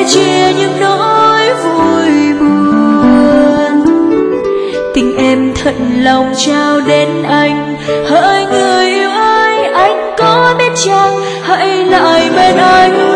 sẻ chia những nỗi vui buồn. Tình em thật lòng trao đến anh, hỡi người yêu ơi, anh có biết chăng hãy lại bên anh.